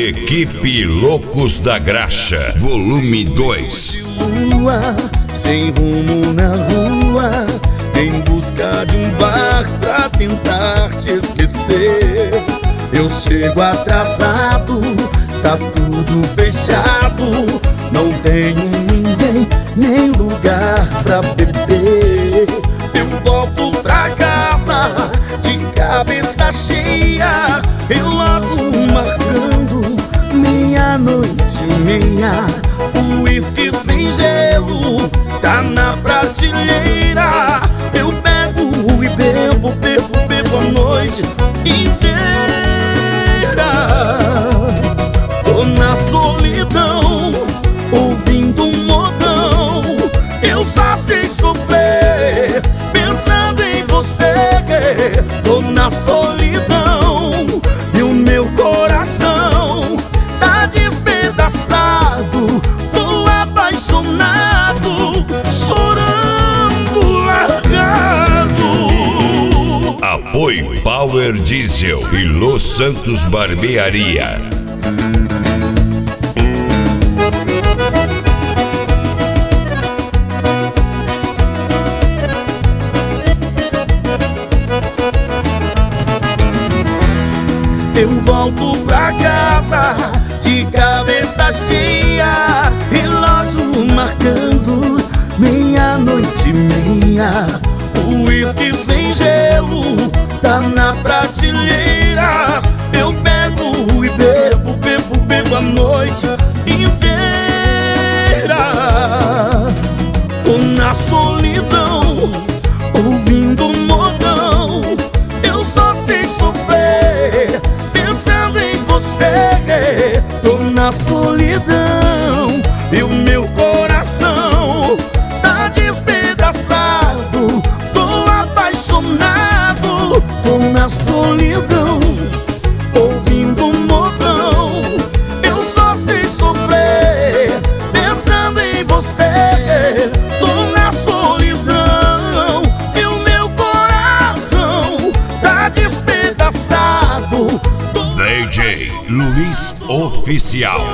Equipe Loucos da Graxa, volume 2. Lua, sem rumo na rua, em busca de um bar pra tentar te esquecer. Eu chego atrasado, tá tudo fechado, não tenho ninguém, nem lugar pra beber. Eu volto pra casa de cabeça cheia, relógio marcando meia-noite e meia. O uísque sem gelo tá na prateleira. Eu pego e bebo, bebo, bebo a noite inteira. Tô na solidão, ouvindo um modão. Eu só sei sofrer, pensando em você. Tô na solidão e o meu coração tá despedaçado. Tô apaixonado, chorando, largado. Apoio Power Diesel e Los Santos Barbearia. Eu volto pra casa de cabeça cheia, relógio marcando meia-noite e meia. O uísque sem gelo tá na prateleira. Eu pego e bebo, bebo, bebo a noite inteira. Tô na solidão, ouvindo um modão. Eu só sei sofrer, pensando em você. Tô na solidão e o meu coração tá despedaçado. Tô apaixonado, tô na solidão, ouvindo um modão. Eu só sei sofrer, pensando em você. Tô na solidão e o meu coração tá despedaçado. DJ Luiz Oficial.